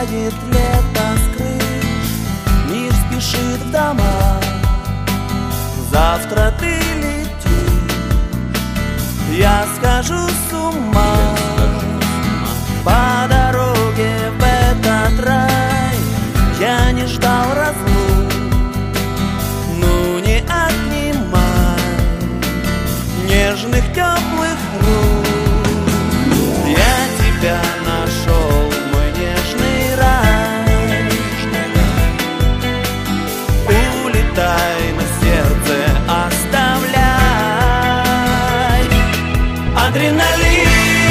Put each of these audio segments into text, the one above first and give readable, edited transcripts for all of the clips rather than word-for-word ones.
Угасает лето с крыш, мир спешит в дома. Завтра ты летишь, я схожу с ума. По дороге в этот рай я не ждал разлук. Ну не отнимай нежных теплых рук. Я тебя нашел, мой нежный рай. Улетай, на сердце оставляй адреналин.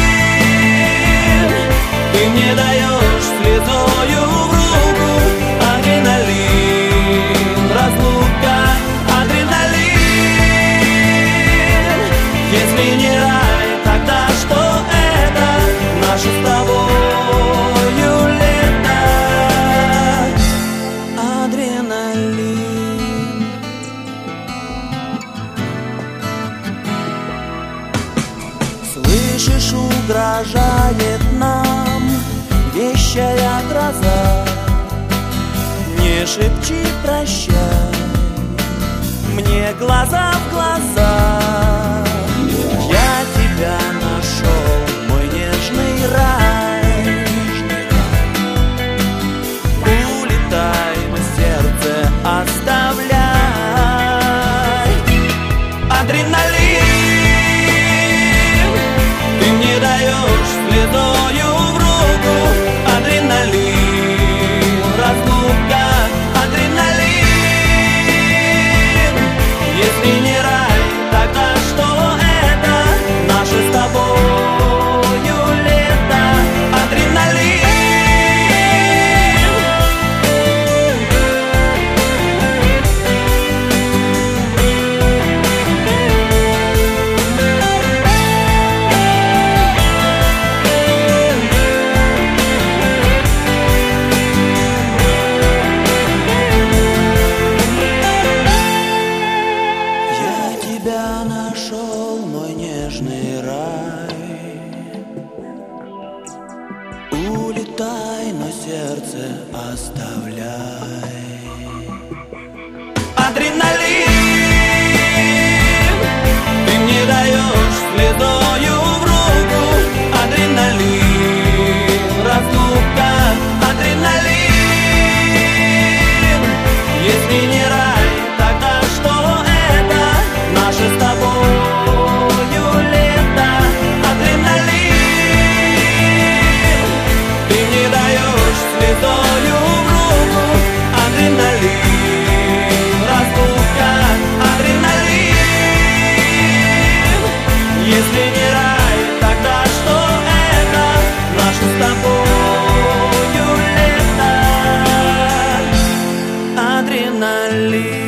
Ты мне даешь слезою в руку адреналин, разлука, адреналин. Если не рай, тогда что это? Наше с тобою лето. Адреналин. Слышишь, угрожает нам вещая гроза. Не шепчи прощай мне глаза в глаза. Я тебя нашел, мой нежный рай. Улетай, мое сердце оставляй адреналин. Ты мне даешь слезою в руку адреналин, разлука, адреналин. Если не рай, тогда что это? Наше с тобою лето, адреналин. Тебя нашел, мой нежный рай. Улетай, но сердце оставляй адреналин. Ты мне даешь слезою в руку адреналин, разлука, адреналин. Если не рай, тогда что это? Наше с тобою лето, адреналин. Ты мне даешь слезою в руку адреналин, разлука, адреналин. Если не рай, тогда что это? Наше с тобою лето, адреналин.